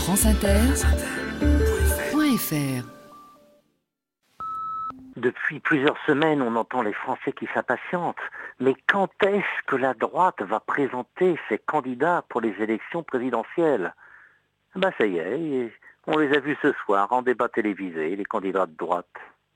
franceinter.fr. Depuis plusieurs semaines, on entend les Français qui s'impatientent. Mais quand est-ce que la droite va présenter ses candidats pour les élections présidentielles ? Ça y est, on les a vus ce soir en débat télévisé, les candidats de droite.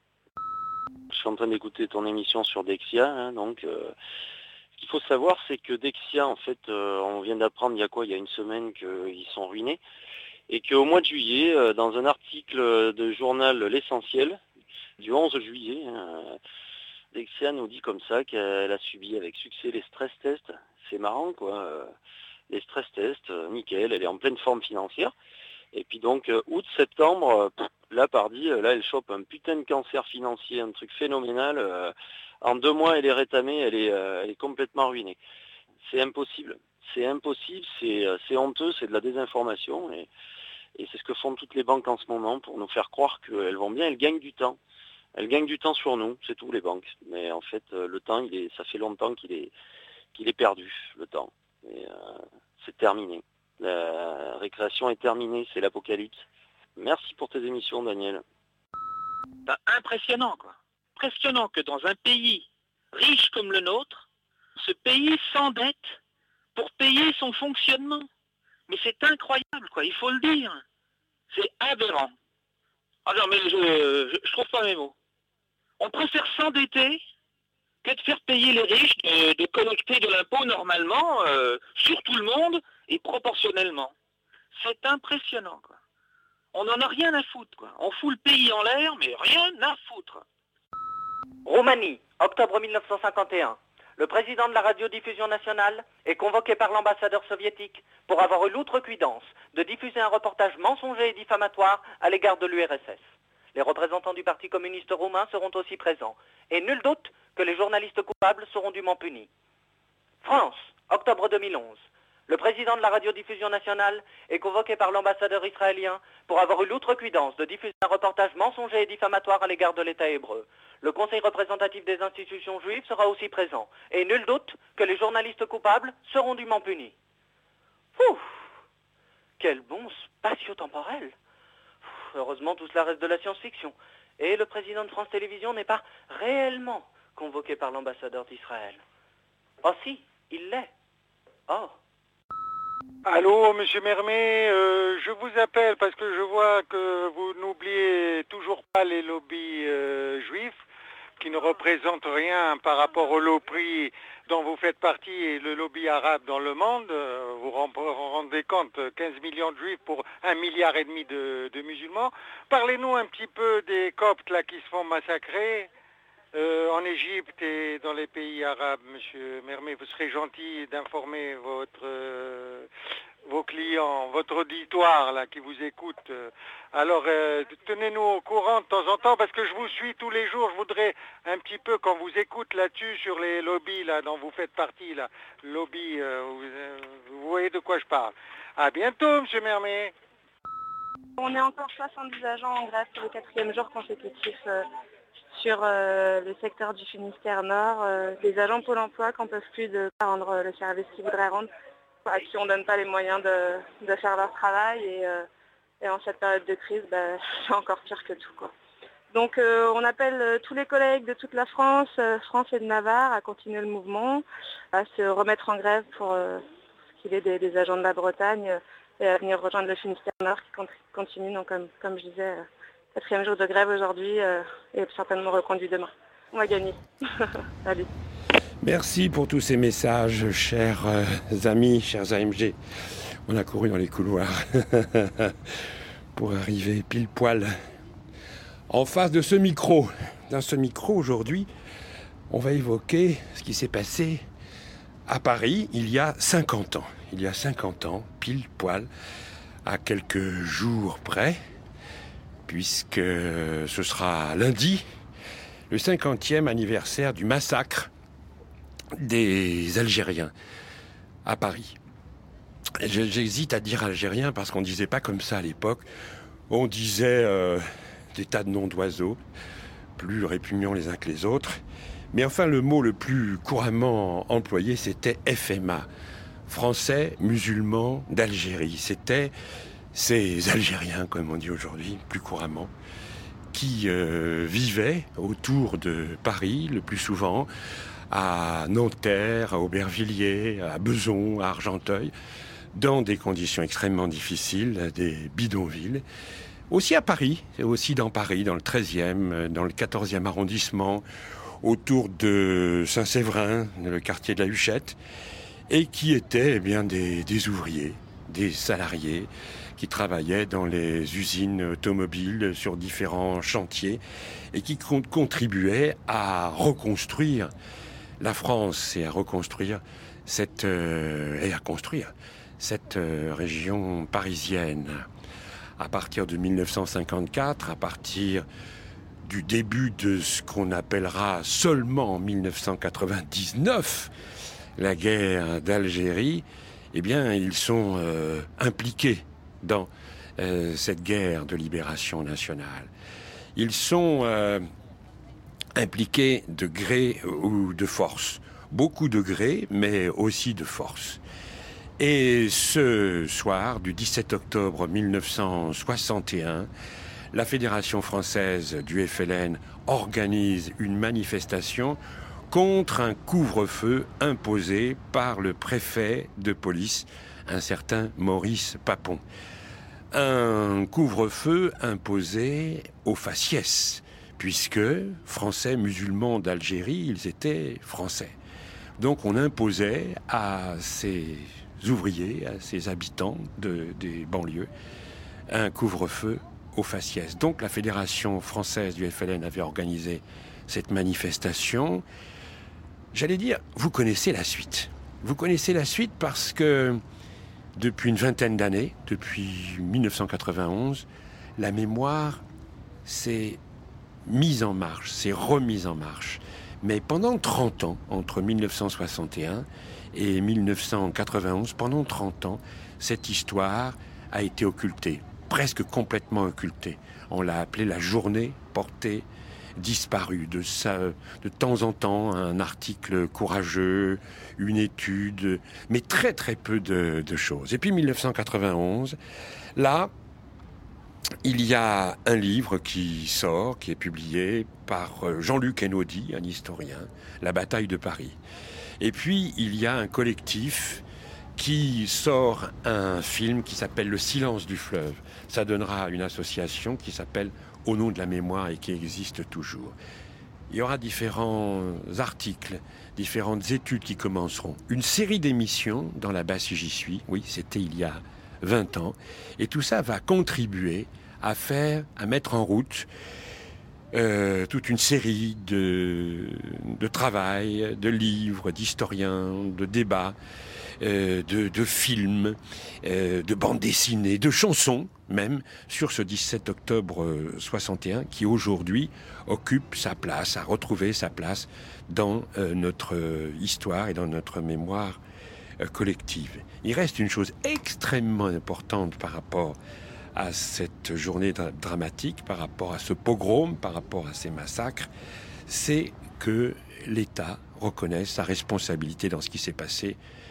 Je suis en train d'écouter ton émission sur Dexia, ce qu'il faut savoir, c'est que Dexia, en fait, on vient d'apprendre il y a une semaine qu'ils sont ruinés, et qu'au mois de juillet, dans un article de journal L'Essentiel, du 11 juillet, Dexia nous dit comme ça qu'elle a subi avec succès les stress tests. C'est marrant, quoi. Les stress tests, nickel, elle est en pleine forme financière. Et puis donc, août-septembre, là, elle chope un putain de cancer financier, un truc phénoménal. En 2 mois, elle est rétamée, elle est complètement ruinée. C'est impossible. C'est honteux, c'est de la désinformation. Et c'est ce que font toutes les banques en ce moment pour nous faire croire qu'elles vont bien, elles gagnent du temps. Elles gagnent du temps sur nous, c'est tout, les banques. Mais en fait, le temps, ça fait longtemps qu'il est perdu, le temps. Et c'est terminé. La récréation est terminée, c'est l'apocalypse. Merci pour tes émissions, Daniel. Impressionnant, quoi. Impressionnant que dans un pays riche comme le nôtre, ce pays s'endette pour payer son fonctionnement. Mais c'est incroyable, quoi, il faut le dire. C'est aberrant. Ah non, mais je trouve pas mes mots. On préfère s'endetter que de faire payer les riches, de collecter de l'impôt normalement, sur tout le monde et proportionnellement. C'est impressionnant, quoi. On n'en a rien à foutre, quoi. On fout le pays en l'air, mais rien à foutre. Roumanie, octobre 1951. Le président de la radiodiffusion nationale est convoqué par l'ambassadeur soviétique pour avoir eu l'outrecuidance de diffuser un reportage mensonger et diffamatoire à l'égard de l'URSS. Les représentants du Parti communiste roumain seront aussi présents. Et nul doute que les journalistes coupables seront dûment punis. France, octobre 2011. Le président de la radiodiffusion nationale est convoqué par l'ambassadeur israélien pour avoir eu l'outrecuidance de diffuser un reportage mensonger et diffamatoire à l'égard de l'État hébreu. Le Conseil représentatif des institutions juives sera aussi présent. Et nul doute que les journalistes coupables seront dûment punis. Ouf, quel bon spatio-temporel. Heureusement, tout cela reste de la science-fiction. Et le président de France Télévisions n'est pas réellement convoqué par l'ambassadeur d'Israël. Oh si, il l'est. Oh. Allô, monsieur Mermet, je vous appelle parce que je vois que vous n'oubliez toujours pas les lobbies juifs qui ne représentent rien par rapport au lobby dont vous faites partie et le lobby arabe dans le monde. Vous vous rendez compte, 15 millions de juifs pour 1,5 milliard de musulmans. Parlez-nous un petit peu des Coptes là, qui se font massacrer en Égypte et dans les pays arabes, monsieur Mermet. Vous serez gentil d'informer vos clients, votre auditoire là qui vous écoute. Alors tenez-nous au courant de temps en temps parce que je vous suis tous les jours. Je voudrais un petit peu qu'on vous écoute là-dessus sur les lobbies là dont vous faites partie là. Lobby, vous voyez de quoi je parle. À bientôt, monsieur Mermet. On est encore 70 agents en grève pour le 4e jour consécutif sur le secteur du Finistère Nord. Les agents Pôle emploi qui n'en peuvent plus de rendre le service qu'ils voudraient rendre, à qui on ne donne pas les moyens de faire leur travail. Et en cette période de crise, c'est encore pire que tout, quoi. Donc on appelle tous les collègues de toute la France, France et de Navarre, à continuer le mouvement, à se remettre en grève pour ce qu'il est des agents de la Bretagne et à venir rejoindre le Finistère Nord qui continue, donc, comme je disais, 4e jour de grève aujourd'hui et certainement reconduit demain. On va gagner. Salut. Merci pour tous ces messages, chers amis, chers AMG. On a couru dans les couloirs pour arriver pile poil en face de ce micro. Dans ce micro, aujourd'hui, on va évoquer ce qui s'est passé à Paris il y a 50 ans. Il y a 50 ans, pile poil, à quelques jours près, puisque ce sera lundi, le 50e anniversaire du massacre des Algériens à Paris. J'hésite à dire Algériens parce qu'on ne disait pas comme ça à l'époque. On disait des tas de noms d'oiseaux, plus répugnants les uns que les autres. Mais enfin, le mot le plus couramment employé, c'était FMA, Français musulmans d'Algérie. C'était ces Algériens, comme on dit aujourd'hui, plus couramment, qui vivaient autour de Paris, le plus souvent, à Nanterre, à Aubervilliers, à Besançon, à Argenteuil, dans des conditions extrêmement difficiles, des bidonvilles. Aussi à Paris, aussi dans Paris, dans le 13e, dans le 14e arrondissement, autour de Saint-Séverin, le quartier de la Huchette, et qui étaient des ouvriers, des salariés, qui travaillaient dans les usines automobiles sur différents chantiers, et qui contribuaient à reconstruire la France et à reconstruire construire cette région parisienne. À partir de 1954, à partir du début de ce qu'on appellera seulement en 1999 la guerre d'Algérie, ils sont impliqués dans cette guerre de libération nationale. Ils sont impliqués de gré ou de force. Beaucoup de gré, mais aussi de force. Et ce soir, du 17 octobre 1961, la Fédération française du FLN organise une manifestation contre un couvre-feu imposé par le préfet de police, un certain Maurice Papon. Un couvre-feu imposé aux faciès, puisque Français musulmans d'Algérie, ils étaient français. Donc on imposait à ces ouvriers, à ces habitants des banlieues, un couvre-feu aux faciès. Donc la Fédération française du FLN avait organisé cette manifestation. J'allais dire, vous connaissez la suite. Vous connaissez la suite parce que depuis une vingtaine d'années, depuis 1991, la mémoire s'est mise en marche, s'est remise en marche. Mais pendant 30 ans, entre 1961 et 1991, pendant 30 ans, cette histoire a été occultée, presque complètement occultée. On l'a appelée la journée portée disparue. De temps en temps, un article courageux, une étude, mais très très peu de choses. Et puis 1991, là, il y a un livre qui sort, qui est publié par Jean-Luc Einaudi, un historien, La bataille de Paris. Et puis, il y a un collectif qui sort un film qui s'appelle Le silence du fleuve. Ça donnera une association qui s'appelle Au nom de la mémoire et qui existe toujours. Il y aura différents articles, différentes études qui commenceront. Une série d'émissions dans la Basse J'y suis, oui, c'était il y a 20 ans. Et tout ça va contribuer à mettre en route toute une série de travail, de livres, d'historiens, de débats, de films, de bandes dessinées, de chansons même, sur ce 17 octobre 61 qui aujourd'hui occupe sa place, a retrouvé sa place dans notre histoire et dans notre mémoire collective. Il reste une chose extrêmement importante par rapport à cette journée dramatique, par rapport à ce pogrom, par rapport à ces massacres, c'est que l'État reconnaisse sa responsabilité dans ce qui s'est passé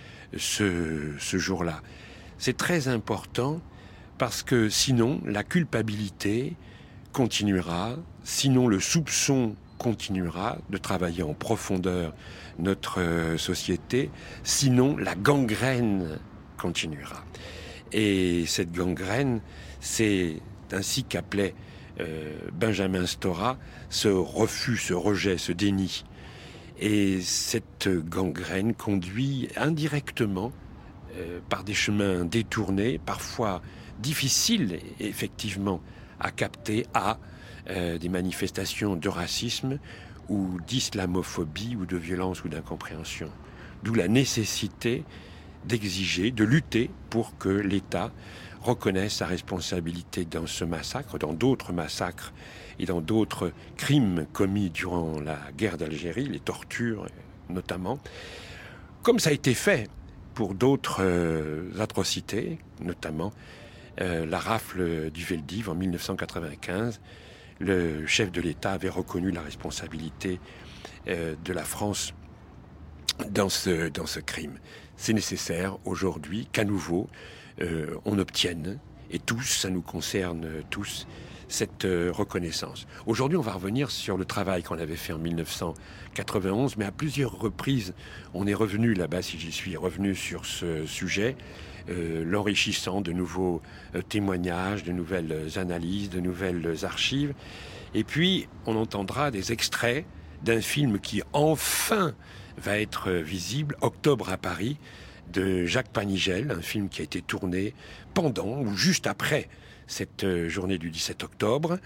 ce jour-là. C'est très important parce que sinon la culpabilité continuera, sinon le soupçon continuera de travailler en profondeur notre société, sinon la gangrène continuera. Et cette gangrène, c'est ainsi qu'appelait Benjamin Stora ce refus, ce rejet, ce déni. Et cette gangrène conduit indirectement, par des chemins détournés, parfois difficiles effectivement à capter, à des manifestations de racisme ou d'islamophobie ou de violence ou d'incompréhension. D'où la nécessité d'exiger, de lutter pour que l'État reconnaisse sa responsabilité dans ce massacre, dans d'autres massacres et dans d'autres crimes commis durant la guerre d'Algérie, les tortures notamment, comme ça a été fait pour d'autres atrocités, notamment la rafle du Veldiv en 1995. Le chef de l'État avait reconnu la responsabilité de la France dans ce crime. C'est nécessaire aujourd'hui qu'à nouveau on obtienne Et tous, ça nous concerne tous, cette reconnaissance. Aujourd'hui, on va revenir sur le travail qu'on avait fait en 1991, mais à plusieurs reprises, on est revenu là-bas, si j'y suis revenu sur ce sujet, l'enrichissant de nouveaux témoignages, de nouvelles analyses, de nouvelles archives. Et puis, on entendra des extraits d'un film qui, enfin, va être visible, Octobre à Paris, de Jacques Panigel, un film qui a été tourné pendant ou juste après cette journée du 17 octobre,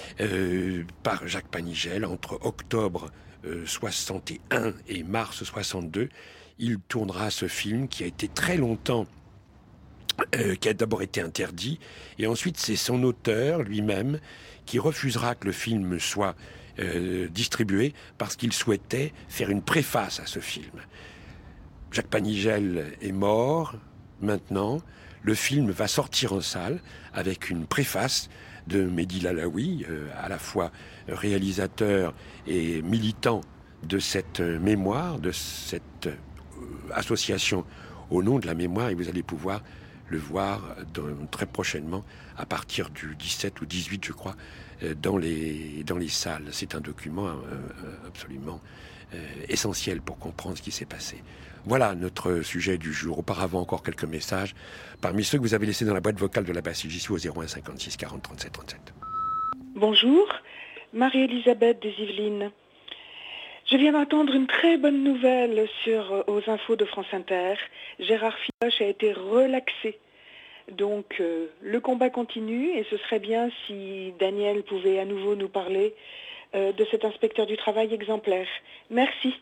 par Jacques Panigel, entre octobre 61 et mars 62. Il tournera ce film qui a été très longtemps, qui a d'abord été interdit, et ensuite c'est son auteur lui-même qui refusera que le film soit distribué parce qu'il souhaitait faire une préface à ce film. Jacques Panigel est mort maintenant. Le film va sortir en salle avec une préface de Mehdi Lalaoui, à la fois réalisateur et militant de cette mémoire, de cette association au nom de la mémoire. Et vous allez pouvoir le voir très prochainement, à partir du 17 ou 18, je crois, dans les salles. C'est un document absolument essentiel pour comprendre ce qui s'est passé. Voilà notre sujet du jour. Auparavant, encore quelques messages parmi ceux que vous avez laissés dans la boîte vocale de la Bastille. J'y suis au 01 56 40 37 37. Bonjour, Marie-Elisabeth des Yvelines. Je viens d'entendre une très bonne nouvelle aux infos de France Inter. Gérard Filoche a été relaxé. Donc le combat continue et ce serait bien si Daniel pouvait à nouveau nous parler de cet inspecteur du travail exemplaire. Merci.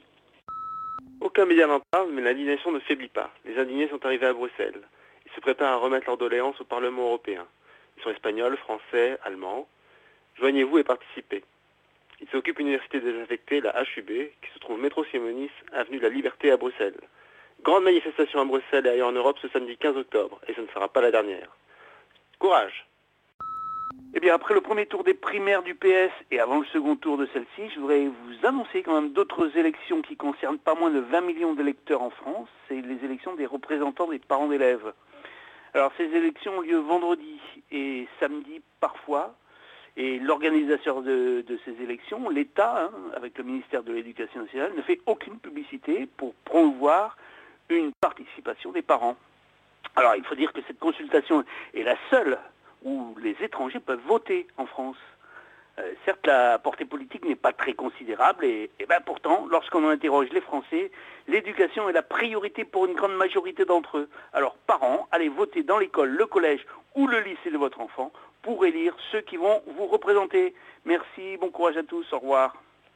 Aucun média n'en parle, mais l'indignation ne faiblit pas. Les indignés sont arrivés à Bruxelles. Ils se préparent à remettre leur doléance au Parlement européen. Ils sont espagnols, français, allemands. Joignez-vous et participez. Ils s'occupent d'une université désaffectée, la HUB, qui se trouve métro Simonis, avenue de la Liberté à Bruxelles. Grande manifestation à Bruxelles et ailleurs en Europe ce samedi 15 octobre, et ce ne sera pas la dernière. Courage! Eh bien, après le premier tour des primaires du PS et avant le second tour de celle-ci, je voudrais vous annoncer quand même d'autres élections qui concernent pas moins de 20 millions d'électeurs en France. C'est les élections des représentants des parents d'élèves. Alors, ces élections ont lieu vendredi et samedi parfois. Et l'organisateur de ces élections, l'État, avec le ministère de l'Éducation nationale, ne fait aucune publicité pour promouvoir une participation des parents. Alors, il faut dire que cette consultation est la seule où les étrangers peuvent voter en France. Certes, la portée politique n'est pas très considérable et pourtant, lorsqu'on interroge les Français, l'éducation est la priorité pour une grande majorité d'entre eux. Alors, parents, allez voter dans l'école, le collège ou le lycée de votre enfant pour élire ceux qui vont vous représenter. Merci, bon courage à tous, au revoir.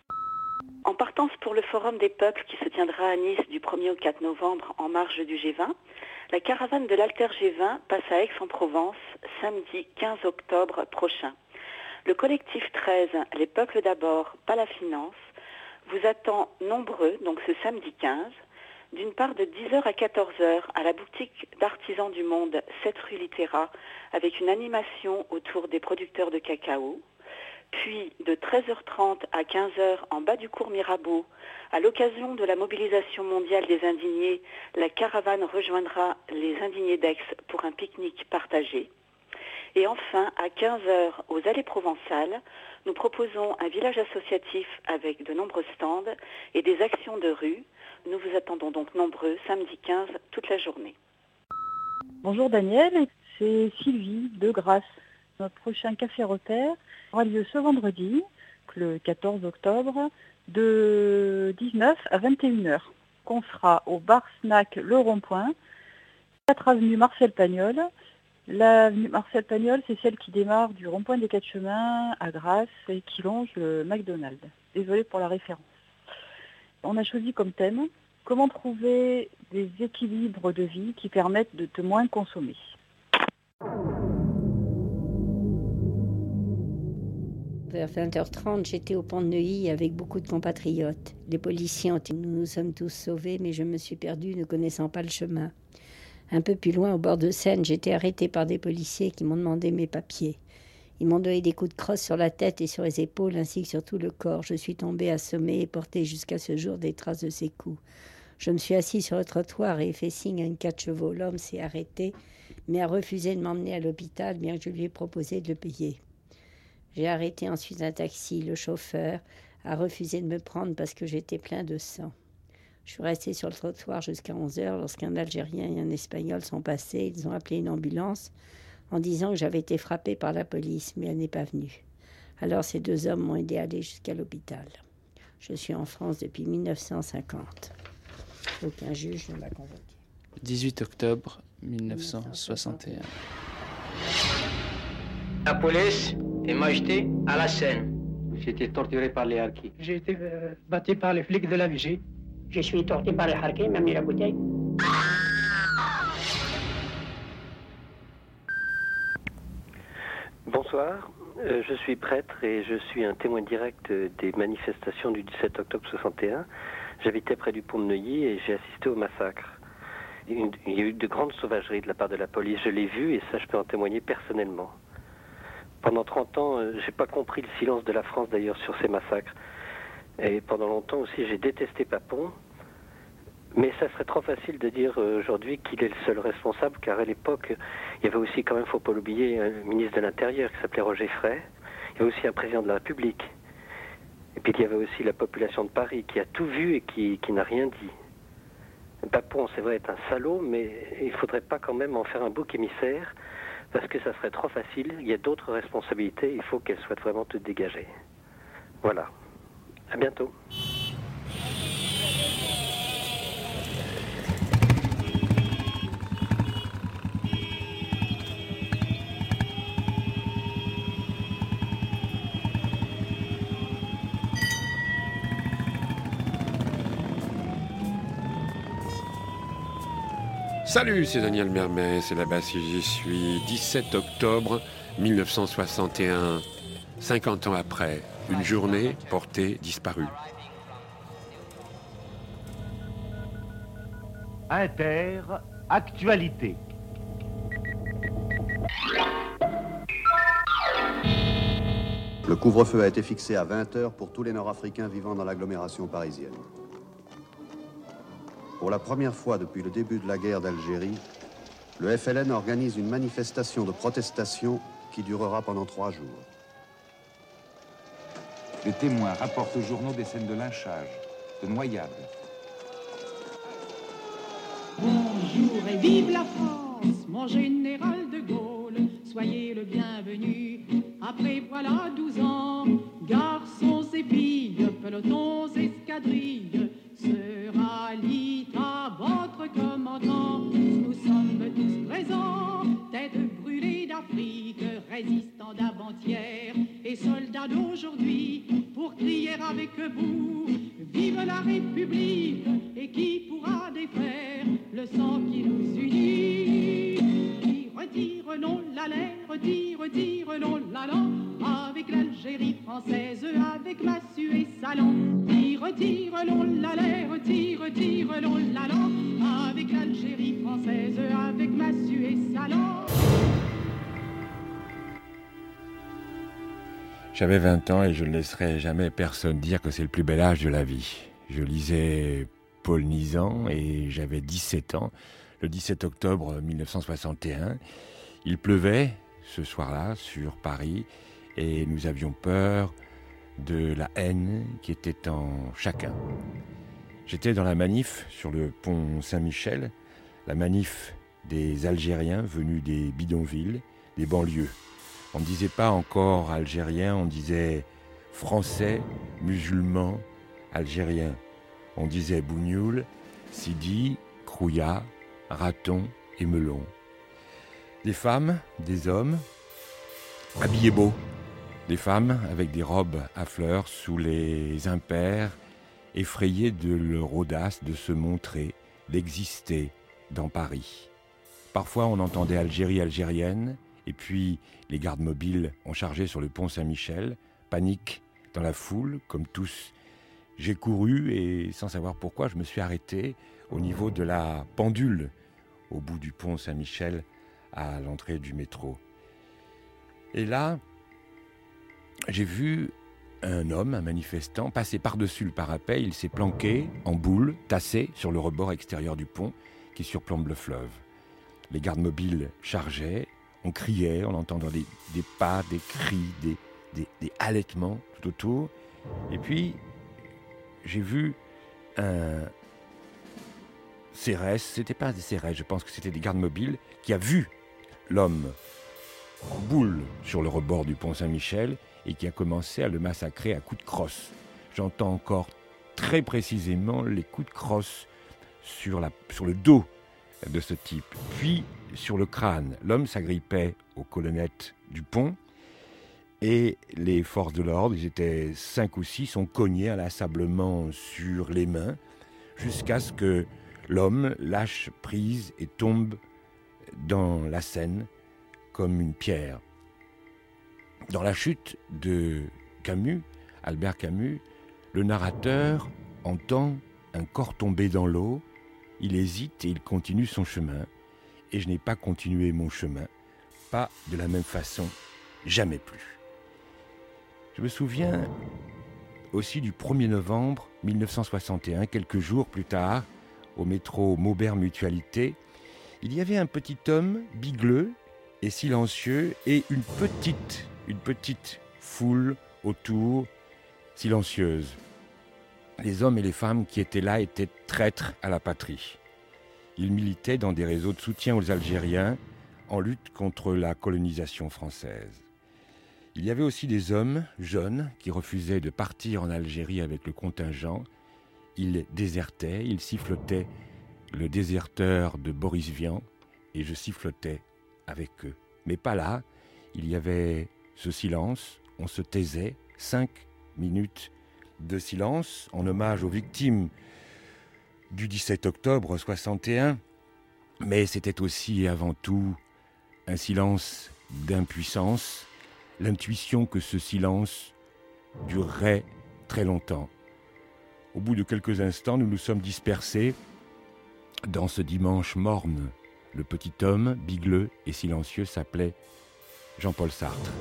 En partance pour le Forum des peuples qui se tiendra à Nice du 1er au 4 novembre en marge du G20, la caravane de l'Alter G20 passe à Aix-en-Provence samedi 15 octobre prochain. Le collectif 13, Les peuples d'abord, pas la finance, vous attend nombreux, donc ce samedi 15, d'une part de 10h à 14h à la boutique d'artisans du monde 7 rue Littéra avec une animation autour des producteurs de cacao, puis de 13h30 à 15h en bas du cours Mirabeau, à l'occasion de la mobilisation mondiale des indignés, la caravane rejoindra les indignés d'Aix pour un pique-nique partagé. Et enfin, à 15h aux Allées Provençales, nous proposons un village associatif avec de nombreux stands et des actions de rue. Nous vous attendons donc nombreux samedi 15 toute la journée. Bonjour Daniel, c'est Sylvie de Grasse. Notre prochain café repère aura lieu ce vendredi, le 14 octobre, de 19 à 21h. On sera au bar snack Le Rond-Point, 4 avenue Marcel Pagnol. L'avenue Marcel Pagnol, c'est celle qui démarre du rond-point des 4 chemins à Grasse et qui longe le McDonald's. Désolée pour la référence. On a choisi comme thème comment trouver des équilibres de vie qui permettent de te moins consommer. Vers 20h30, j'étais au pont de Neuilly avec beaucoup de compatriotes. Les policiers nous nous sommes tous sauvés, mais je me suis perdue ne connaissant pas le chemin. Un peu plus loin, au bord de Seine, j'étais arrêtée par des policiers qui m'ont demandé mes papiers. Ils m'ont donné des coups de crosse sur la tête et sur les épaules, ainsi que sur tout le corps. Je suis tombée assommée et portée jusqu'à ce jour des traces de ces coups. Je me suis assise sur le trottoir et ai fait signe à une 4 chevaux. L'homme s'est arrêté, mais a refusé de m'emmener à l'hôpital, bien que je lui ai proposé de le payer. J'ai arrêté ensuite un taxi. Le chauffeur a refusé de me prendre parce que j'étais plein de sang. Je suis restée sur le trottoir jusqu'à 11h lorsqu'un Algérien et un Espagnol sont passés. Ils ont appelé une ambulance en disant que j'avais été frappée par la police, mais elle n'est pas venue. Alors ces deux hommes m'ont aidé à aller jusqu'à l'hôpital. Je suis en France depuis 1950. Aucun juge ne m'a convoqué. 18 octobre 1961. La police et m'a jeté à la Seine. J'ai été torturé par les harkis. J'ai été battu par les flics de la vigie. Je suis torturé par les harkis, m'a mis la bouteille. Bonsoir, je suis prêtre et je suis un témoin direct des manifestations du 17 octobre 61. J'habitais près du pont de Neuilly et j'ai assisté au massacre. Il y a eu de grandes sauvageries de la part de la police, je l'ai vu et ça je peux en témoigner personnellement. Pendant 30 ans, j'ai pas compris le silence de la France d'ailleurs sur ces massacres. Et pendant longtemps aussi j'ai détesté Papon. Mais ça serait trop facile de dire aujourd'hui qu'il est le seul responsable, car à l'époque, il y avait aussi quand même, faut pas l'oublier, un ministre de l'Intérieur qui s'appelait Roger Frey. Il y avait aussi un président de la République. Et puis il y avait aussi la population de Paris qui a tout vu et qui n'a rien dit. Papon, c'est vrai, est un salaud, mais il ne faudrait pas quand même en faire un bouc émissaire, parce que ça serait trop facile. Il y a d'autres responsabilités, il faut qu'elles soient vraiment toutes dégagées. Voilà. À bientôt. Salut, c'est Daniel Mermet, c'est là-bas si j'y suis. 17 octobre 1961, 50 ans après, une journée portée disparue. Inter, actualité. Le couvre-feu a été fixé à 20h pour tous les Nord-Africains vivant dans l'agglomération parisienne. Pour la première fois depuis le début de la guerre d'Algérie, le FLN organise une manifestation de protestation qui durera pendant 3 jours. Les témoins rapportent aux journaux des scènes de lynchage, de noyades. Bonjour et vive la France, mon général de Gaulle, soyez le bienvenu. Après voilà 12 ans, garçons et filles, pelotons, escadrilles, se rallient à votre commandant. Nous sommes tous présents, têtes brûlées d'Afrique, résistants d'avant-hier et soldats d'aujourd'hui, pour crier avec vous, vive la République, et qui pourra défaire le sang qui nous unit. Dire non l'allait, redire non l'allant, avec l'Algérie française, avec Massu et Salan. Dire non l'allait, redire non l'allant, avec l'Algérie française, avec Massu et Salan. J'avais 20 ans et je ne laisserai jamais personne dire que c'est le plus bel âge de la vie. Je lisais Paul Nizan et j'avais 17 ans. Le 17 octobre 1961, il pleuvait ce soir-là sur Paris et nous avions peur de la haine qui était en chacun. J'étais dans la manif sur le pont Saint-Michel, la manif des Algériens venus des bidonvilles, des banlieues. On ne disait pas encore Algériens, on disait Français, musulmans, Algériens. On disait Bougnoul, Sidi, Krouya, Raton et Melon. Des femmes, des hommes, habillés beaux. Des femmes avec des robes à fleurs sous les impairs, effrayées de leur audace de se montrer, d'exister dans Paris. Parfois on entendait Algérie algérienne, et puis les gardes mobiles ont chargé sur le pont Saint-Michel, panique dans la foule, comme tous. J'ai couru et sans savoir pourquoi, je me suis arrêté au niveau de la pendule, au bout du pont Saint-Michel, à l'entrée du métro. Et là, j'ai vu un homme, un manifestant, passer par-dessus le parapet. Il s'est planqué en boule, tassé sur le rebord extérieur du pont qui surplombe le fleuve. Les gardes mobiles chargeaient, on criait, on entendait des pas, des cris, des halètements tout autour. Et puis, j'ai vu un CRS, c'était pas des CRS, je pense que c'était des gardes mobiles, qui a vu l'homme en boule sur le rebord du pont Saint-Michel et qui a commencé à le massacrer à coups de crosse. J'entends encore très précisément les coups de crosse sur le dos de ce type, puis sur le crâne. L'homme s'agrippait aux colonnettes du pont et les forces de l'ordre, ils étaient 5 ou 6, ont cogné inlassablement sur les mains jusqu'à ce que l'homme lâche prise et tombe dans la Seine comme une pierre. Dans la chute de Camus, Albert Camus, le narrateur entend un corps tomber dans l'eau, il hésite et il continue son chemin. Et je n'ai pas continué mon chemin, pas de la même façon, jamais plus. Je me souviens aussi du 1er novembre 1961, quelques jours plus tard, au métro Maubert Mutualité, il y avait un petit homme bigleux et silencieux et une petite foule autour, silencieuse. Les hommes et les femmes qui étaient là étaient traîtres à la patrie. Ils militaient dans des réseaux de soutien aux Algériens en lutte contre la colonisation française. Il y avait aussi des hommes jeunes qui refusaient de partir en Algérie avec le contingent. Ils désertaient, ils sifflotaient le déserteur de Boris Vian et je sifflotais avec eux. Mais pas là, il y avait ce silence, on se taisait, 5 minutes de silence en hommage aux victimes du 17 octobre 61, mais c'était aussi et avant tout un silence d'impuissance, l'intuition que ce silence durerait très longtemps. Au bout de quelques instants, nous nous sommes dispersés dans ce dimanche morne. Le petit homme, bigleux et silencieux, s'appelait Jean-Paul Sartre.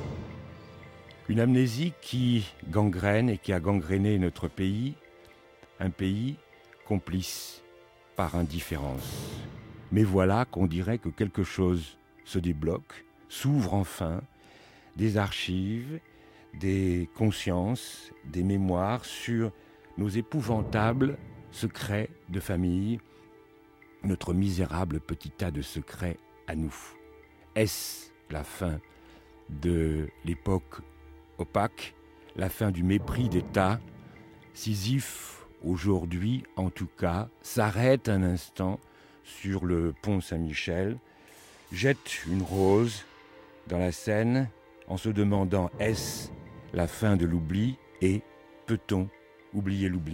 Une amnésie qui gangrène et qui a gangréné notre pays, un pays complice par indifférence. Mais voilà qu'on dirait que quelque chose se débloque, s'ouvre enfin, des archives, des consciences, des mémoires sur nos épouvantables secrets de famille, notre misérable petit tas de secrets à nous. Est-ce la fin de l'époque opaque, la fin du mépris d'État? Sisyphe, aujourd'hui en tout cas, s'arrête un instant sur le pont Saint-Michel, jette une rose dans la Seine en se demandant est-ce la fin de l'oubli et peut-on oublier l'oubli?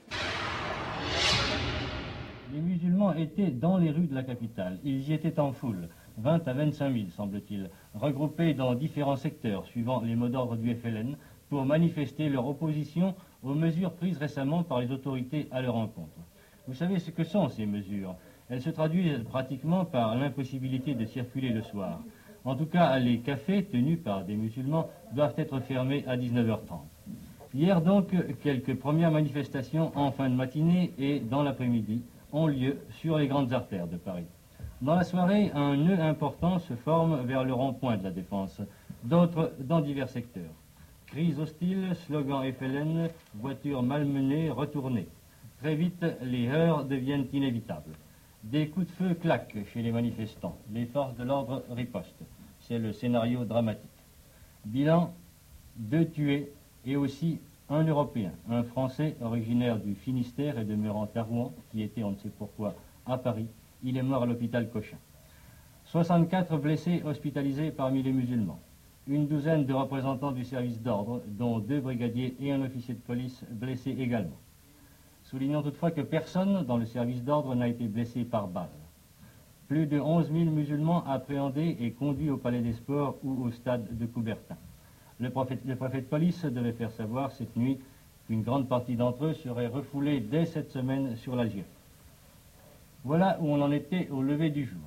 Les musulmans étaient dans les rues de la capitale. Ils y étaient en foule, 20 à 25 000 semble-t-il, regroupés dans différents secteurs suivant les mots d'ordre du FLN pour manifester leur opposition aux mesures prises récemment par les autorités à leur encontre. Vous savez ce que sont ces mesures? Elles se traduisent pratiquement par l'impossibilité de circuler le soir. En tout cas, les cafés tenus par des musulmans doivent être fermés à 19h30. Hier donc, quelques premières manifestations en fin de matinée et dans l'après-midi ont lieu sur les grandes artères de Paris. Dans la soirée, un nœud important se forme vers le rond-point de la Défense, d'autres dans divers secteurs. Cris hostiles, slogans FLN, voitures malmenées, retournées. Très vite, les heurts deviennent inévitables. Des coups de feu claquent chez les manifestants. Les forces de l'ordre ripostent. C'est le scénario dramatique. Bilan, 2 tués et aussi un Européen, un Français originaire du Finistère et demeurant à Rouen, qui était, on ne sait pourquoi, à Paris. Il est mort à l'hôpital Cochin. 64 blessés hospitalisés parmi les musulmans. Une douzaine de représentants du service d'ordre, dont 2 brigadiers et un officier de police blessés également. Soulignons toutefois que personne dans le service d'ordre n'a été blessé par balle. Plus de 11 000 musulmans appréhendés et conduits au Palais des Sports ou au stade de Coubertin. Le préfet de police devait faire savoir cette nuit qu'une grande partie d'entre eux serait refoulée dès cette semaine sur l'Algérie. Voilà où on en était au lever du jour.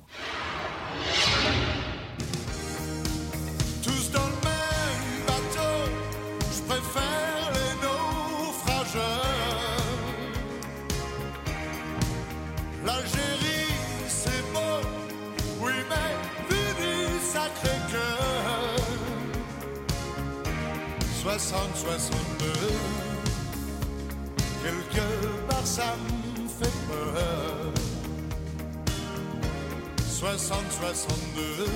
Tous dans le même bateau, je préfère les naufrageurs. L'Algérie, c'est beau, oui 60-62, quelque part ça me fait peur. 60-62,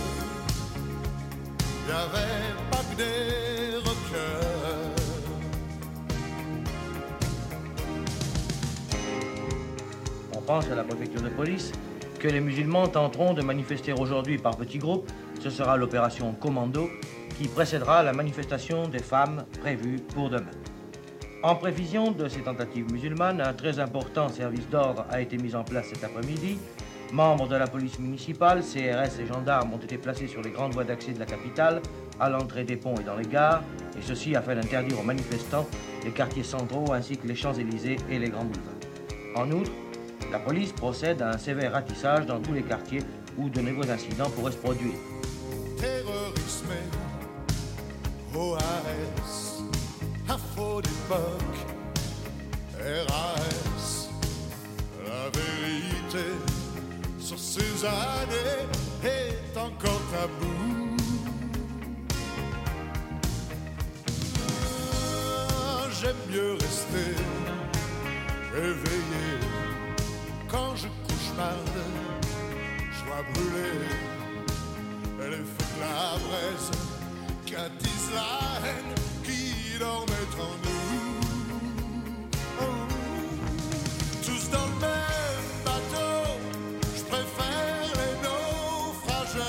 y'avait pas que des rockers. On pense à la préfecture de police que les musulmans tenteront de manifester aujourd'hui par petits groupes. Ce sera l'opération Commando qui précédera la manifestation des femmes prévue pour demain. En prévision de ces tentatives musulmanes, un très important service d'ordre a été mis en place cet après-midi. Membres de la police municipale, CRS et gendarmes ont été placés sur les grandes voies d'accès de la capitale, à l'entrée des ponts et dans les gares, et ceci afin d'interdire aux manifestants les quartiers centraux ainsi que les Champs-Élysées et les grands boulevards. En outre, la police procède à un sévère ratissage dans tous les quartiers où de nombreux incidents pourraient se produire. Terrorisme, OAS, info d'époque, RAS, la vérité sur ces années est encore tabou. J'aime mieux rester éveillé quand je cauchemarde, je vois brûler les feux de la braise qui attisent la haine qui dormait en nous. Oh. Tous dans le même bateau, je préfère les naufrageurs.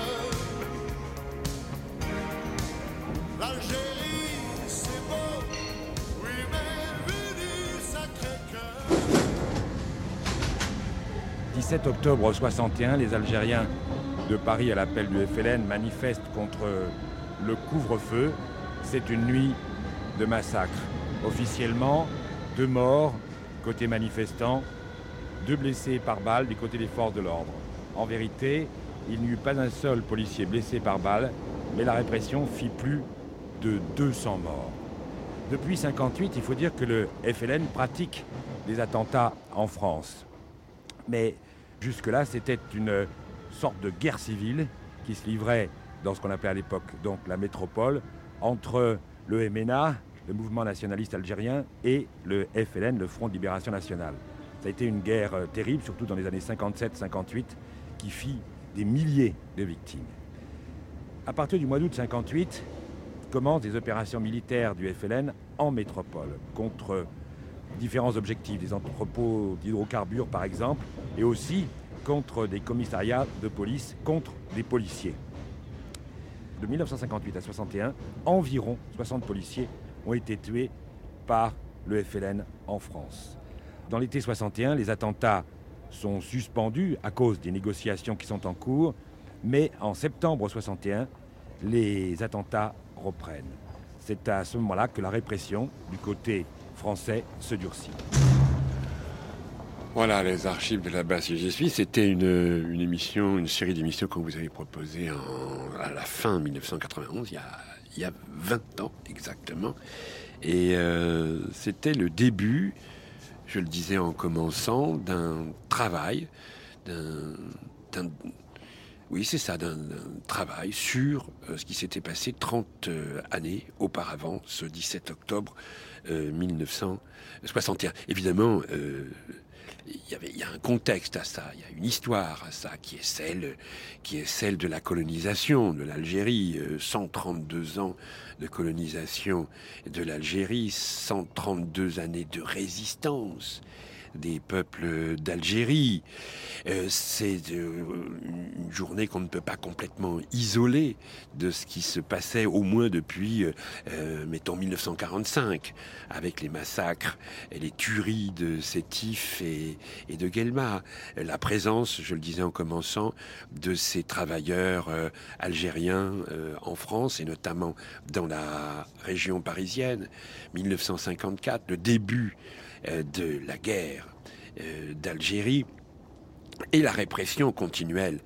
L'Algérie, c'est beau, oui, mais vu du Sacré-Cœur. 17 octobre 61, les Algériens de Paris à l'appel du FLN manifestent contre le couvre-feu. C'est une nuit de massacre. Officiellement, 2 morts côté manifestants, 2 blessés par balle du côté des forces de l'ordre. En vérité, il n'y eut pas un seul policier blessé par balle, mais la répression fit plus de 200 morts. Depuis 1958, il faut dire que le FLN pratique des attentats en France. Mais jusque-là, c'était une sorte de guerre civile qui se livrait dans ce qu'on appelait à l'époque donc la métropole entre le MNA, le mouvement nationaliste algérien, et le FLN, le Front de Libération Nationale. Ça a été une guerre terrible, surtout dans les années 57-58, qui fit des milliers de victimes. À partir du mois d'août 58, commencent des opérations militaires du FLN en métropole contre différents objectifs, des entrepôts d'hydrocarbures par exemple, et aussi contre des commissariats de police, contre des policiers. De 1958 à 1961, environ 60 policiers ont été tués par le FLN en France. Dans l'été 61, les attentats sont suspendus à cause des négociations qui sont en cours, mais en septembre 61, les attentats reprennent. C'est à ce moment-là que la répression du côté français se durcit. Voilà, les archives de la base j'y suis. C'était une émission, une série d'émissions qu'on vous avait proposée à la fin 1991, il y a 20 ans exactement. Et c'était le début, je le disais en commençant, d'un travail, d'un travail sur ce qui s'était passé 30 années auparavant, ce 17 octobre 1961. Évidemment, il y a un contexte à ça, il y a une histoire à ça, qui est celle de la colonisation de l'Algérie. 132 ans de colonisation de l'Algérie, 132 années de résistance des peuples d'Algérie. C'est une journée qu'on ne peut pas complètement isoler de ce qui se passait au moins depuis, mettons, 1945, avec les massacres et les tueries de Sétif et de Guelma. La présence, je le disais en commençant, de ces travailleurs algériens en France, et notamment dans la région parisienne. 1954, le début de la guerre d'Algérie, et la répression continuelle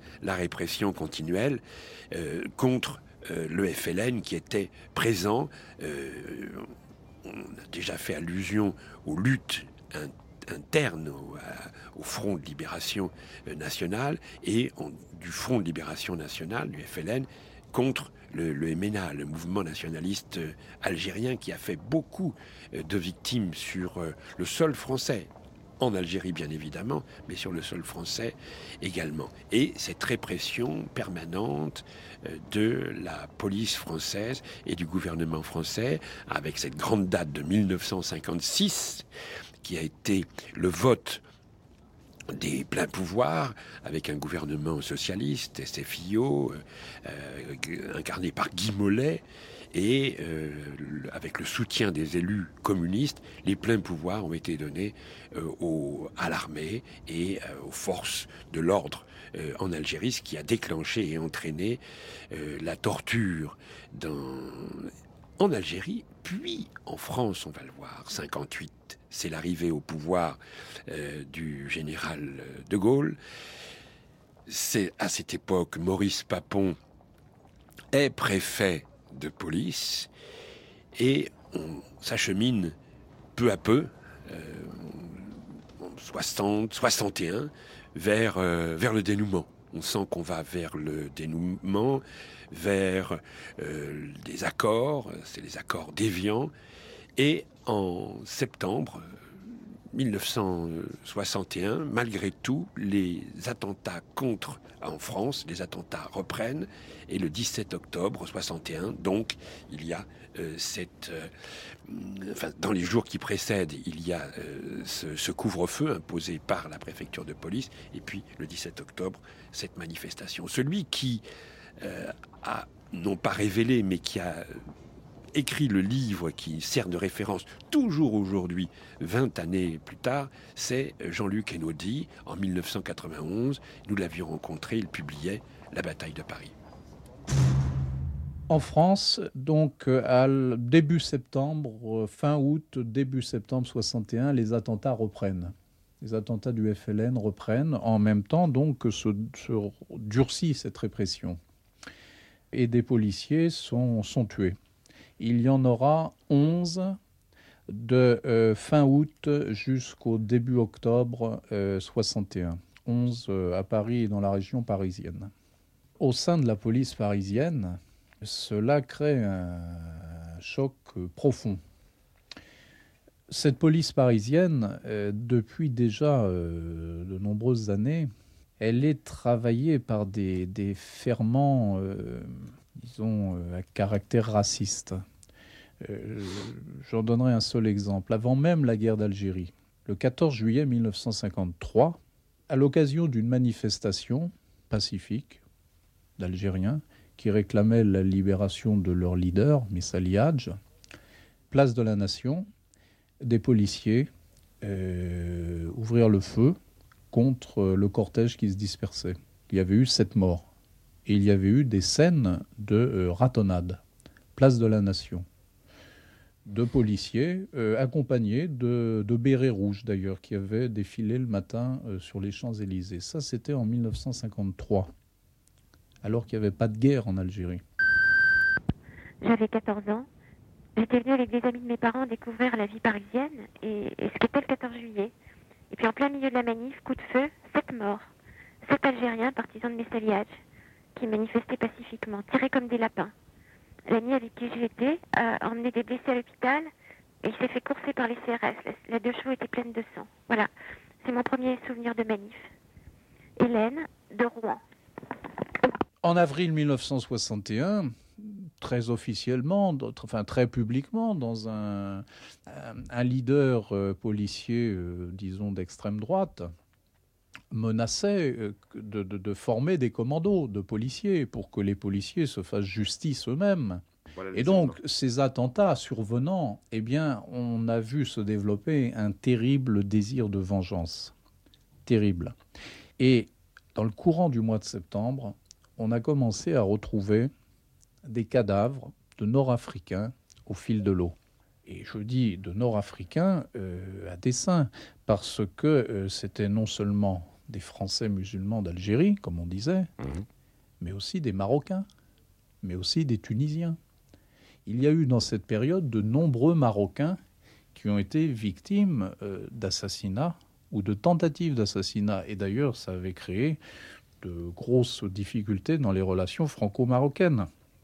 contre le FLN qui était présent. On a déjà fait allusion aux luttes internes au Front de Libération Nationale, et du Front de Libération Nationale, du FLN, contre le MNA, le mouvement nationaliste algérien, qui a fait beaucoup de victimes sur le sol français, en Algérie bien évidemment, mais sur le sol français également. Et cette répression permanente de la police française et du gouvernement français, avec cette grande date de 1956, qui a été le vote des pleins pouvoirs, avec un gouvernement socialiste, SFIO, incarné par Guy Mollet, et avec le soutien des élus communistes, les pleins pouvoirs ont été donnés à l'armée et aux forces de l'ordre en Algérie, ce qui a déclenché et entraîné la torture en Algérie, puis en France, on va le voir. 58, c'est l'arrivée au pouvoir du général de Gaulle. C'est à cette époque, Maurice Papon est préfet de police et on s'achemine peu à peu, 60, 61, vers le dénouement. On sent qu'on va vers le dénouement, vers des accords, c'est les accords d'Évian. Et en septembre 1961, malgré tout, les attentats en France, les attentats reprennent. Et le 17 octobre 61, donc, il y a dans les jours qui précèdent, il y a ce couvre-feu imposé par la préfecture de police. Et puis, le 17 octobre, cette manifestation. Celui qui a, non pas révélé, mais qui a écrit le livre qui sert de référence toujours aujourd'hui, 20 années plus tard, c'est Jean-Luc Einaudi. En 1991, nous l'avions rencontré, il publiait La bataille de Paris. En France, donc, début septembre, fin août, début septembre 61, les attentats reprennent. Les attentats du FLN reprennent. En même temps, donc, se durcit cette répression. Et des policiers sont tués. Il y en aura 11 de fin août jusqu'au début octobre 61. 11 à Paris et dans la région parisienne. Au sein de la police parisienne, cela crée un choc profond. Cette police parisienne, depuis déjà de nombreuses années, elle est travaillée par des ferments, disons, à caractère raciste. J'en donnerai un seul exemple. Avant même la guerre d'Algérie, le 14 juillet 1953, à l'occasion d'une manifestation pacifique d'Algériens qui réclamaient la libération de leur leader, Messali Hadj, place de la Nation, des policiers ouvrirent le feu contre le cortège qui se dispersait. Il y avait eu 7 morts. Et il y avait eu des scènes de ratonnade, place de la Nation. De policiers accompagnés de bérets rouges, d'ailleurs, qui avaient défilé le matin sur les Champs-Élysées. Ça, c'était en 1953, alors qu'il n'y avait pas de guerre en Algérie. J'avais 14 ans. J'étais venue avec des amis de mes parents découvrir la vie parisienne et ce qu'était le 14 juillet. Et puis en plein milieu de la manif, coup de feu, 7 morts. 7 Algériens partisans de Messali Hadj qui manifestaient pacifiquement, tirés comme des lapins. L'ami avec qui j'étais a emmené des blessés à l'hôpital et il s'est fait courser par les CRS. La 2 chevaux était pleine de sang. Voilà, c'est mon premier souvenir de manif. Hélène, de Rouen. En avril 1961, très officiellement, enfin très publiquement, dans un leader policier, disons, d'extrême droite, menaçait de former des commandos de policiers pour que les policiers se fassent justice eux-mêmes. Voilà. Et donc, ces attentats survenant, eh bien, on a vu se développer un terrible désir de vengeance. Terrible. Et dans le courant du mois de septembre, on a commencé à retrouver des cadavres de Nord-Africains au fil de l'eau. Et je dis de Nord-Africains à dessein, parce que c'était non seulement des Français musulmans d'Algérie, comme on disait, mais aussi des Marocains, mais aussi des Tunisiens. Il y a eu dans cette période de nombreux Marocains qui ont été victimes d'assassinats ou de tentatives d'assassinat. Et d'ailleurs, ça avait créé de grosses difficultés dans les relations franco-marocaines.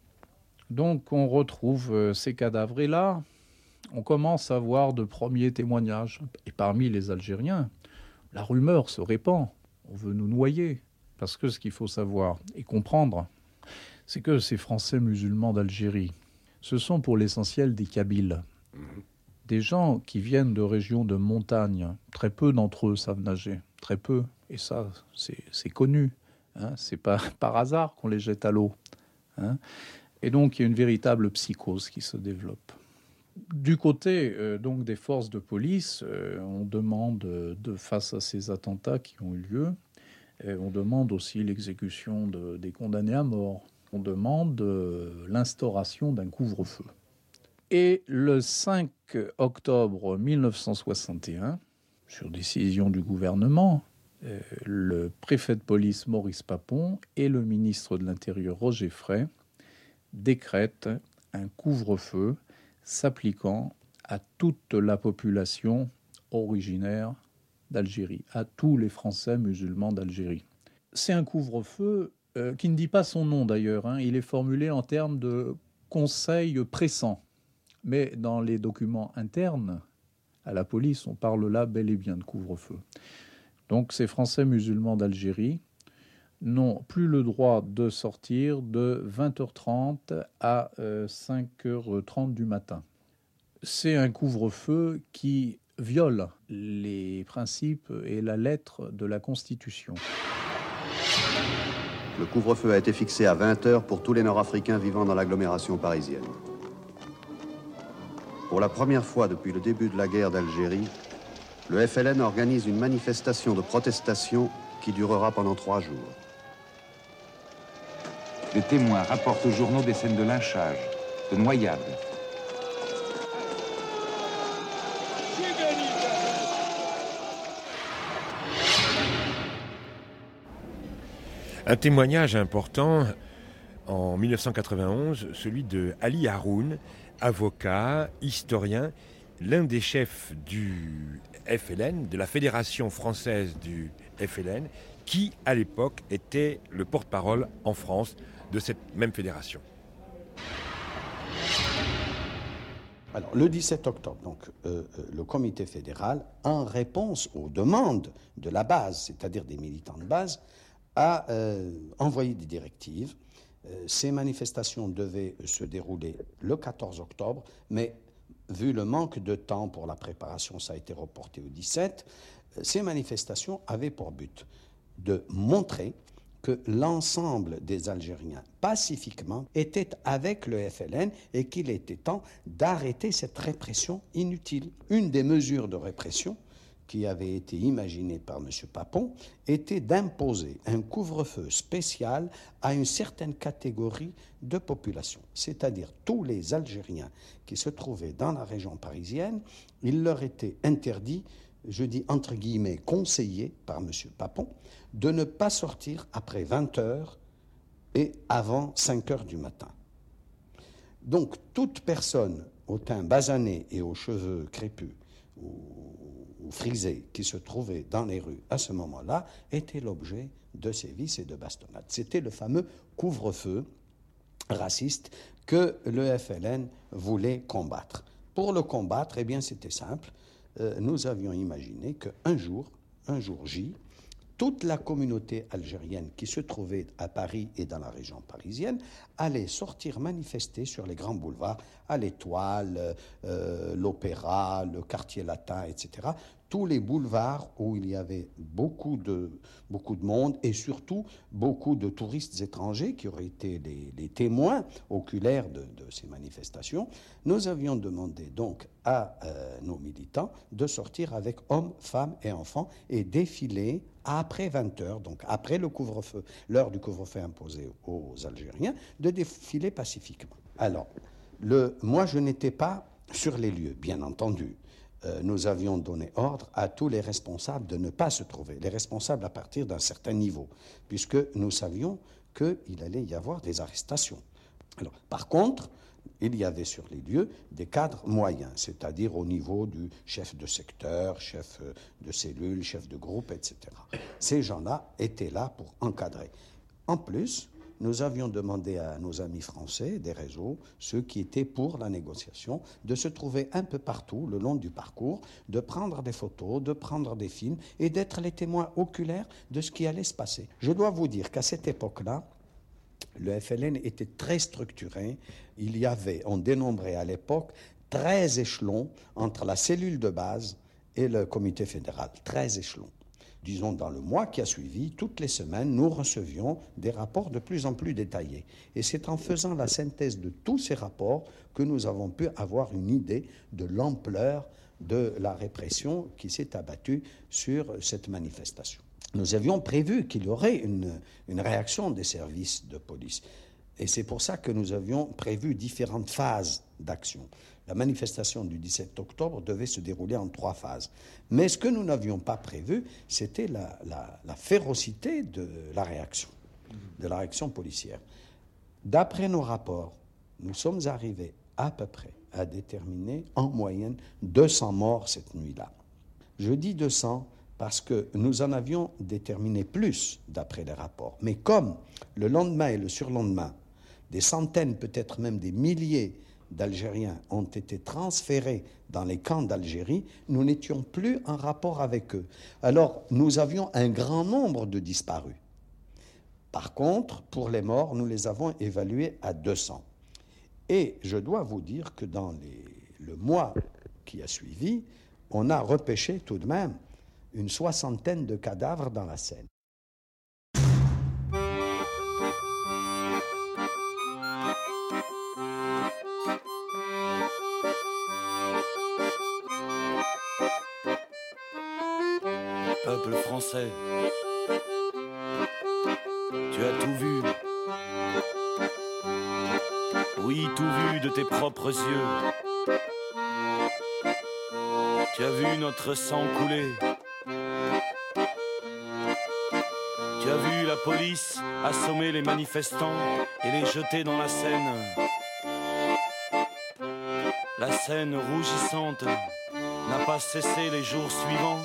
Donc on retrouve ces cadavres. Et là, on commence à voir de premiers témoignages. Et parmi les Algériens, la rumeur se répand. On veut nous noyer. Parce que ce qu'il faut savoir et comprendre, c'est que ces Français musulmans d'Algérie, ce sont pour l'essentiel des Kabyles. Des gens qui viennent de régions de montagne. Très peu d'entre eux savent nager. Très peu. Et ça, c'est connu. Hein, c'est pas par hasard qu'on les jette à l'eau. Hein. Et donc, il y a une véritable psychose qui se développe. Du côté donc des forces de police, on demande, face à ces attentats qui ont eu lieu, on demande aussi l'exécution des condamnés à mort. On demande l'instauration d'un couvre-feu. Et le 5 octobre 1961, sur décision du gouvernement, le préfet de police Maurice Papon et le ministre de l'Intérieur Roger Frey décrètent un couvre-feu s'appliquant à toute la population originaire d'Algérie, à tous les Français musulmans d'Algérie. C'est un couvre-feu qui ne dit pas son nom d'ailleurs, hein. Il est formulé en termes de conseil pressant. Mais dans les documents internes à la police, on parle là bel et bien de couvre-feu. Donc ces Français musulmans d'Algérie n'ont plus le droit de sortir de 20h30 à 5h30 du matin. C'est un couvre-feu qui viole les principes et la lettre de la Constitution. Le couvre-feu a été fixé à 20h pour tous les Nord-Africains vivant dans l'agglomération parisienne. Pour la première fois depuis le début de la guerre d'Algérie, le FLN organise une manifestation de protestation qui durera pendant 3 jours. Les témoins rapportent aux journaux des scènes de lynchage, de noyades. Un témoignage important en 1991, celui de Ali Haroun, avocat, historien, l'un des chefs du FLN, de la Fédération française du FLN, qui, à l'époque, était le porte-parole en France de cette même fédération. Alors, le 17 octobre, donc, le comité fédéral, en réponse aux demandes de la base, c'est-à-dire des militants de base, a envoyé des directives. Ces manifestations devaient se dérouler le 14 octobre, mais vu le manque de temps pour la préparation, ça a été reporté au 17. Ces manifestations avaient pour but de montrer que l'ensemble des Algériens, pacifiquement, étaient avec le FLN et qu'il était temps d'arrêter cette répression inutile. Une des mesures de répression qui avait été imaginée par M. Papon était d'imposer un couvre-feu spécial à une certaine catégorie de population, c'est-à-dire tous les Algériens qui se trouvaient dans la région parisienne. Il leur était interdit, je dis entre guillemets conseillé par M. Papon, de ne pas sortir après 20h et avant 5h du matin. Donc toute personne au teint basané et aux cheveux crépus ou frisés qui se trouvaient dans les rues à ce moment-là était l'objet de sévices et de bastonnades. C'était le fameux couvre-feu raciste que le FLN voulait combattre. Pour le combattre, eh bien, c'était simple. Nous avions imaginé qu'un jour J, toute la communauté algérienne qui se trouvait à Paris et dans la région parisienne allait sortir manifester sur les grands boulevards, à l'Étoile, l'Opéra, le Quartier Latin, etc. Tous les boulevards où il y avait beaucoup de monde et surtout beaucoup de touristes étrangers qui auraient été les témoins oculaires de ces manifestations. Nous avions demandé donc à nos militants de sortir avec hommes, femmes et enfants et défiler après 20h, donc après le couvre-feu, l'heure du couvre-feu imposé aux Algériens, de défiler pacifiquement. Alors, moi je n'étais pas sur les lieux, bien entendu. Nous avions donné ordre à tous les responsables de ne pas se trouver, les responsables à partir d'un certain niveau, puisque nous savions qu'il allait y avoir des arrestations. Alors, par contre, il y avait sur les lieux des cadres moyens, c'est-à-dire au niveau du chef de secteur, chef de cellule, chef de groupe, etc. Ces gens-là étaient là pour encadrer. En plus, nous avions demandé à nos amis français des réseaux, ceux qui étaient pour la négociation, de se trouver un peu partout le long du parcours, de prendre des photos, de prendre des films et d'être les témoins oculaires de ce qui allait se passer. Je dois vous dire qu'à cette époque-là, le FLN était très structuré. Il y avait, on dénombrait à l'époque, 13 échelons entre la cellule de base et le comité fédéral. 13 échelons. Disons, dans le mois qui a suivi, toutes les semaines, nous recevions des rapports de plus en plus détaillés. Et c'est en faisant la synthèse de tous ces rapports que nous avons pu avoir une idée de l'ampleur de la répression qui s'est abattue sur cette manifestation. Nous avions prévu qu'il y aurait une réaction des services de police. Et c'est pour ça que nous avions prévu différentes phases d'action. La manifestation du 17 octobre devait se dérouler en 3 phases. Mais ce que nous n'avions pas prévu, c'était la férocité de la réaction policière. D'après nos rapports, nous sommes arrivés à peu près à déterminer en moyenne 200 morts cette nuit-là. Je dis 200 parce que nous en avions déterminé plus d'après les rapports. Mais comme le lendemain et le surlendemain, des centaines, peut-être même des milliers d'Algériens ont été transférés dans les camps d'Algérie, nous n'étions plus en rapport avec eux. Alors, nous avions un grand nombre de disparus. Par contre, pour les morts, nous les avons évalués à 200. Et je dois vous dire que dans le mois qui a suivi, on a repêché tout de même une 60aine de cadavres dans la Seine. Peuple français, tu as tout vu. Oui, tout vu de tes propres yeux. Tu as vu notre sang couler. Tu as vu la police assommer les manifestants et les jeter dans la Seine. La Seine rougissante n'a pas cessé les jours suivants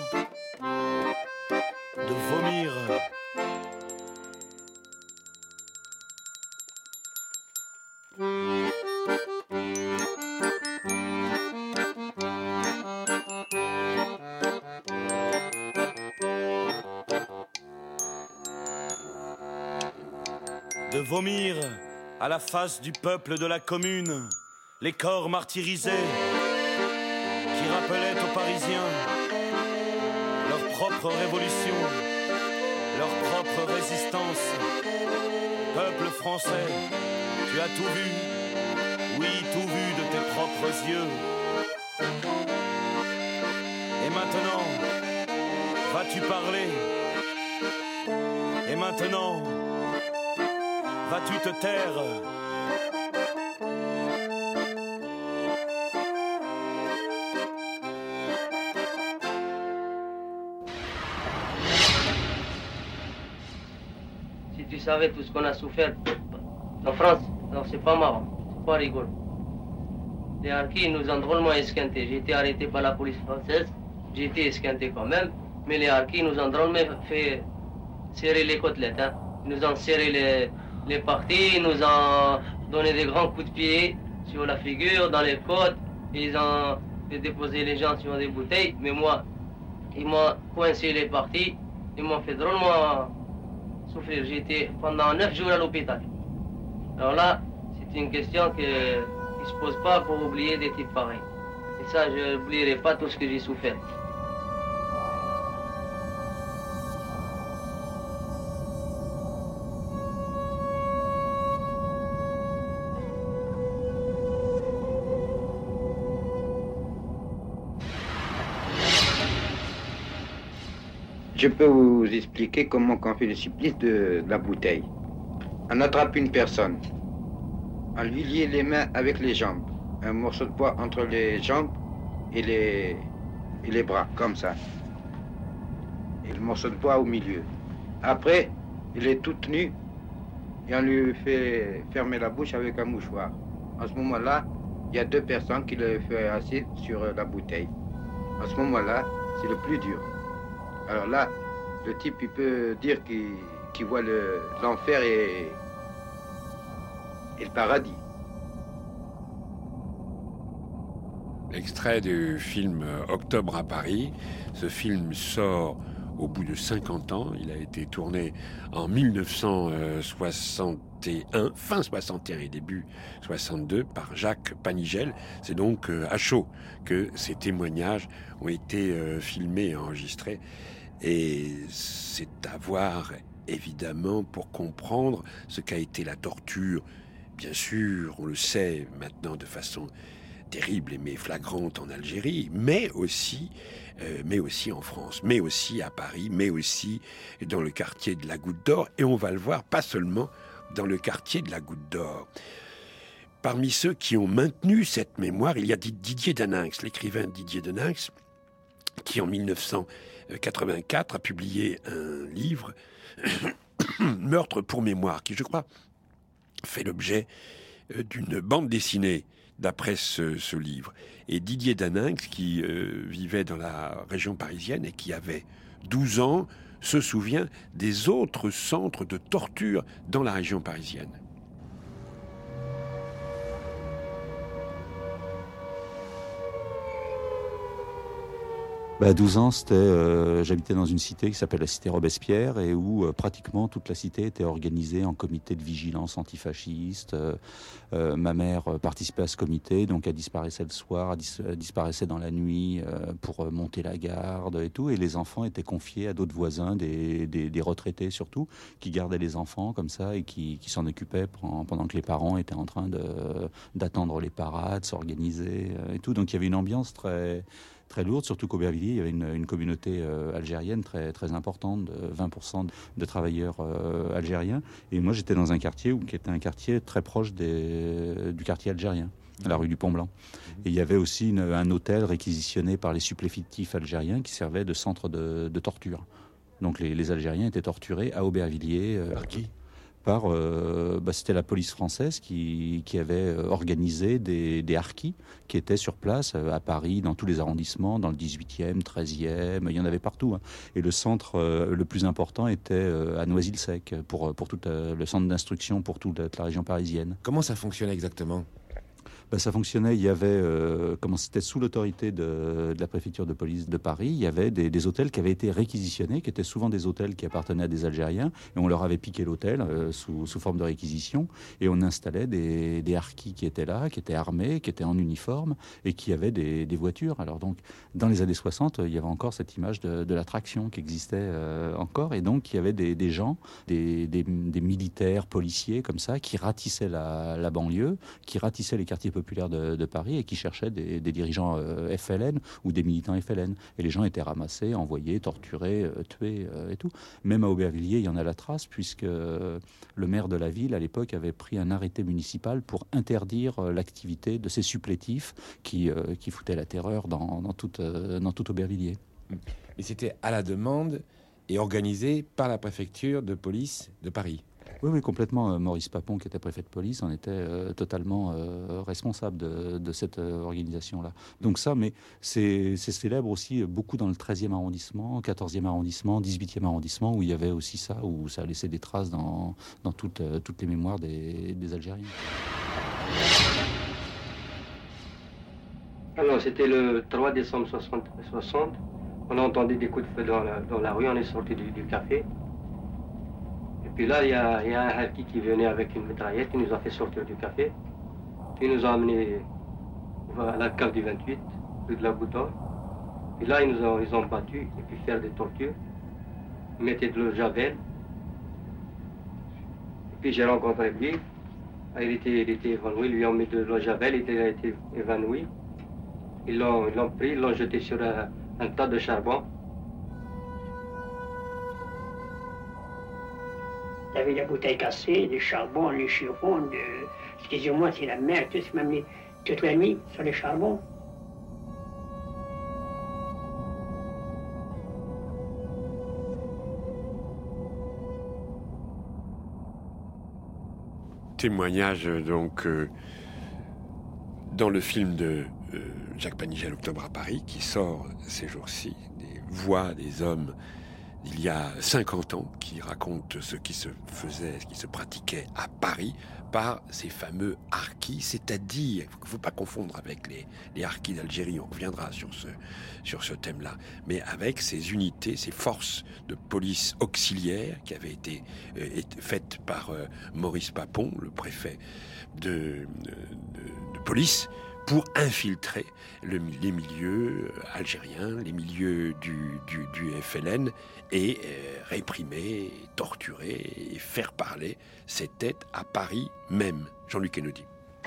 de vomir. De vomir à la face du peuple de la commune, les corps martyrisés qui rappelaient aux Parisiens leur propre révolution, leur propre résistance. Peuple français, tu as tout vu, oui, tout vu de tes propres yeux. Et maintenant, vas-tu parler? Et maintenant, vas-tu te taire? Si tu savais tout ce qu'on a souffert en France, non, c'est pas marrant, c'est pas rigolo. Les harkis nous ont drôlement esquintés. J'ai été arrêté par la police française, j'ai été esquinté quand même, mais les harkis nous ont drôlement fait serrer les côtelettes. Hein. Ils nous ont serré les parties, ils nous ont donné des grands coups de pied sur la figure, dans les côtes. Ils ont fait déposer les gens sur des bouteilles, mais moi, ils m'ont coincé les parties, ils m'ont fait drôlement souffrir. J'ai été pendant 9 jours à l'hôpital. Alors là, c'est une question qui ne se pose pas pour oublier des types pareils. Et ça, je n'oublierai pas tout ce que j'ai souffert. Je peux vous expliquer comment on fait le supplice de la bouteille. On attrape une personne, on lui lie les mains avec les jambes, un morceau de bois entre les jambes et les bras, comme ça. Et le morceau de bois au milieu. Après, il est tout nu et on lui fait fermer la bouche avec un mouchoir. En ce moment-là, il y a 2 personnes qui le font assis sur la bouteille. En ce moment-là, c'est le plus dur. Alors là, le type, il peut dire qu'il voit l'enfer et le paradis. Extrait du film Octobre à Paris. Ce film sort au bout de 50 ans. Il a été tourné en 1961, fin 61 et début 62, par Jacques Panigel. C'est donc à chaud que ces témoignages ont été filmés et enregistrés. Et c'est à voir, évidemment, pour comprendre ce qu'a été la torture. Bien sûr, on le sait maintenant de façon terrible mais flagrante en Algérie, mais aussi en France, mais aussi à Paris, mais aussi dans le quartier de la Goutte d'Or. Et on va le voir, pas seulement dans le quartier de la Goutte d'Or. Parmi ceux qui ont maintenu cette mémoire, il y a Didier Daninx, l'écrivain Didier Daninx, qui en 1984 a publié un livre, Meurtre pour mémoire, qui, je crois, fait l'objet d'une bande dessinée d'après ce livre. Et Didier Daninx, qui vivait dans la région parisienne et qui avait 12 ans, se souvient des autres centres de torture dans la région parisienne. À 12 ans, j'habitais dans une cité qui s'appelle la cité Robespierre et où pratiquement toute la cité était organisée en comité de vigilance antifasciste. Ma mère participait à ce comité, donc elle disparaissait le soir, elle disparaissait dans la nuit pour monter la garde et tout. Et les enfants étaient confiés à d'autres voisins, des retraités surtout, qui gardaient les enfants comme ça et qui s'en occupaient pendant que les parents étaient en train d'attendre les parades, s'organiser et tout. Donc il y avait une ambiance très lourde, surtout qu'Aubervilliers, il y avait une communauté algérienne très, très importante, de 20% de travailleurs algériens. Et moi, j'étais dans un quartier qui était un quartier très proche du quartier algérien, à la rue du Pont-Blanc. Et il y avait aussi un hôtel réquisitionné par les supplétifs algériens qui servait de centre de torture. Donc les Algériens étaient torturés à Aubervilliers. Par qui ? C'était la police française qui avait organisé des harkis qui étaient sur place à Paris, dans tous les arrondissements, dans le 18e, 13e, il y en avait partout. Hein. Et le centre le plus important était à Noisy-le-Sec, pour tout le centre d'instruction pour toute la région parisienne. Comment ça fonctionnait exactement ? Ça fonctionnait, il y avait, c'était sous l'autorité de la préfecture de police de Paris, il y avait des hôtels qui avaient été réquisitionnés, qui étaient souvent des hôtels qui appartenaient à des Algériens, et on leur avait piqué l'hôtel sous forme de réquisition, et on installait des harkis qui étaient là, qui étaient armés, qui étaient en uniforme, et qui avaient des voitures. Alors donc, dans les années 60, il y avait encore cette image de l'attraction qui existait encore, et donc il y avait des gens, des militaires, policiers, comme ça, qui ratissaient la banlieue, qui ratissaient les quartiers populaires de Paris et qui cherchaient des dirigeants FLN ou des militants FLN. Et les gens étaient ramassés, envoyés, torturés, tués et tout. Même à Aubervilliers, il y en a la trace, puisque le maire de la ville, à l'époque, avait pris un arrêté municipal pour interdire l'activité de ces supplétifs qui foutaient la terreur dans toute Aubervilliers. Mais c'était à la demande et organisé par la préfecture de police de Paris. Oui, complètement. Maurice Papon, qui était préfet de police, en était totalement responsable de cette organisation-là. Donc ça, mais c'est célèbre aussi beaucoup dans le 13e arrondissement, 14e arrondissement, 18e arrondissement, où il y avait aussi ça, où ça a laissé des traces dans toutes les mémoires des Algériens. Alors, c'était le 3 décembre 60. On a entendu des coups de feu dans la rue, on est sorti du café. Et puis là, il y a un harki qui venait avec une mitraillette, qui nous a fait sortir du café. Il nous a amenés à la cave du 28, rue de la Goutte d'Or. Et là, ils ont battu et puis fait des tortures. Ils mettaient de l'eau de javel. Et puis j'ai rencontré lui. Il était évanoui, lui ont mis de l'eau de javel, il a été évanoui. Ils l'ont pris, ils l'ont jeté sur un tas de charbon. Il y avait des bouteilles cassées, des charbons, les chiffons, excusez-moi, c'est la mer, tout, même toute la nuit sur les charbons. Témoignage donc dans le film de Jacques Panigel, Octobre à Paris, qui sort ces jours-ci, des voix des hommes il y a 50 ans, qui raconte ce qui se faisait, ce qui se pratiquait à Paris par ces fameux harkis, c'est-à-dire, il ne faut pas confondre avec les harkis d'Algérie, on reviendra sur ce thème-là, mais avec ces unités, ces forces de police auxiliaires qui avaient été faites par Maurice Papon, le préfet de police, pour infiltrer les milieux algériens, les milieux du FLN, et réprimer, torturer et faire parler. C'était à Paris même. Jean-Luc Kennedy.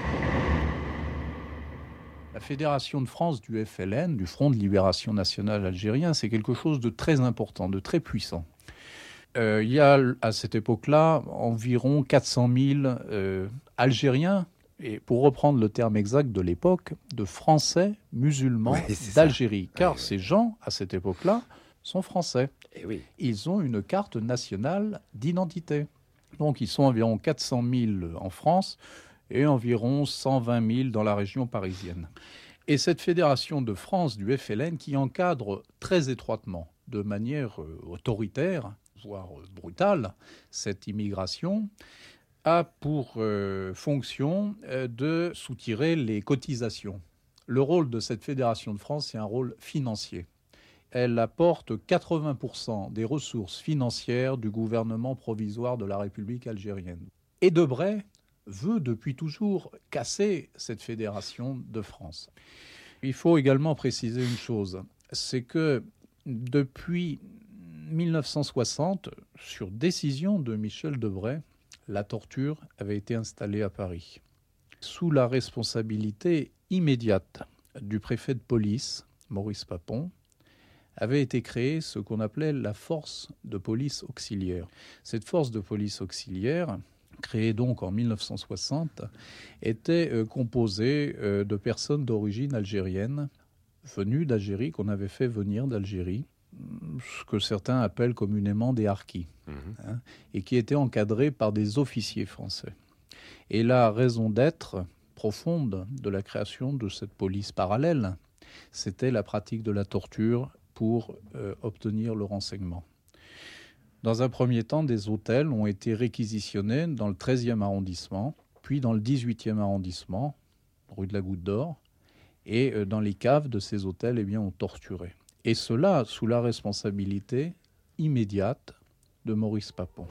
La Fédération de France du FLN, du Front de Libération Nationale Algérien, c'est quelque chose de très important, de très puissant. Il y a à cette époque-là environ 400 000 Algériens, et pour reprendre le terme exact de l'époque, de Français musulmans d'Algérie. Car ces gens, à cette époque-là, sont français. Et oui. Ils ont une carte nationale d'identité. Donc ils sont environ 400 000 en France et environ 120 000 dans la région parisienne. Et cette fédération de France du FLN qui encadre très étroitement, de manière autoritaire, voire brutale, cette immigration, a pour fonction de soutirer les cotisations. Le rôle de cette fédération de France, c'est un rôle financier. Elle apporte 80% des ressources financières du gouvernement provisoire de la République algérienne. Et Debray veut depuis toujours casser cette fédération de France. Il faut également préciser une chose, c'est que depuis 1960, sur décision de Michel Debray, la torture avait été installée à Paris. Sous la responsabilité immédiate du préfet de police, Maurice Papon, avait été créée ce qu'on appelait la force de police auxiliaire. Cette force de police auxiliaire, créée donc en 1960, était composée de personnes d'origine algérienne, venues d'Algérie, qu'on avait fait venir d'Algérie, ce que certains appellent communément des harkis, et qui étaient encadrés par des officiers français. Et la raison d'être profonde de la création de cette police parallèle, c'était la pratique de la torture pour obtenir le renseignement. Dans un premier temps, des hôtels ont été réquisitionnés dans le 13e arrondissement, puis dans le 18e arrondissement, rue de la Goutte d'Or, et dans les caves de ces hôtels, on torturait. Et cela sous la responsabilité immédiate de Maurice Papon.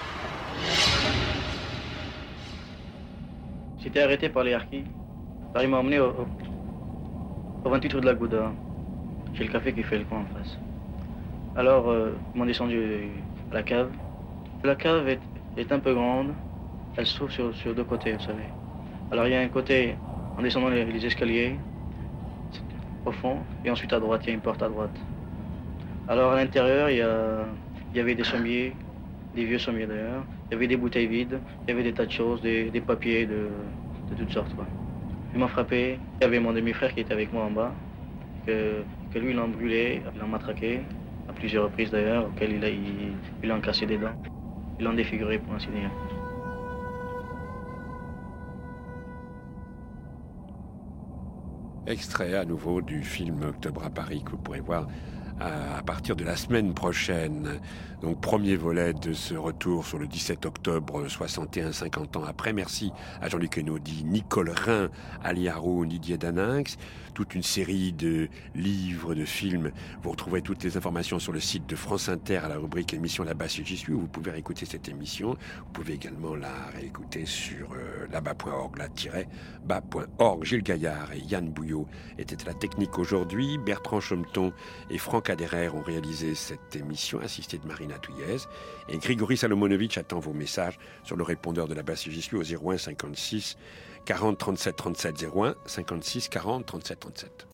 J'étais arrêté par les harkis. Alors ils m'ont emmené au 28 rue de la Goutte d'Or. J'ai le café qui fait le coin en face. Alors ils m'ont descendu à la cave. La cave est un peu grande. Elle se trouve sur deux côtés, vous savez. Alors il y a un côté en descendant les escaliers, au fond, et ensuite à droite, il y a une porte à droite. Alors à l'intérieur, il y avait des sommiers, des vieux sommiers d'ailleurs, il y avait des bouteilles vides, il y avait des tas de choses, des papiers de toutes sortes, quoi. Ils m'ont frappé, il y avait mon demi-frère qui était avec moi en bas, que lui il l'a brûlé, il l'a matraqué, à plusieurs reprises d'ailleurs, auquel il a cassé des dents, il l'a défiguré pour ainsi dire. Extrait à nouveau du film Octobre à Paris que vous pourrez voir à partir de la semaine prochaine. Donc premier volet de ce retour sur le 17 octobre 61, 50 ans après. Merci à Jean-Luc Kennedy, Nicole Rhin, Ali Haroun, Didier Daninx, toute une série de livres, de films. Vous retrouverez toutes les informations sur le site de France Inter à la rubrique émission Là-bas si j'y suis, où vous pouvez réécouter cette émission. Vous pouvez également la réécouter sur là-bas.org, là-bas.org. Gilles Gaillard et Yann Bouillot étaient à la technique aujourd'hui. Bertrand Chometon et Franck Aderer ont réalisé cette émission, assistés de Marina Touillez. Et Grigory Salomonovitch attend vos messages sur le répondeur de Là-bas si j'y suis au 01 56 40 37 37 01 56 40 37 37.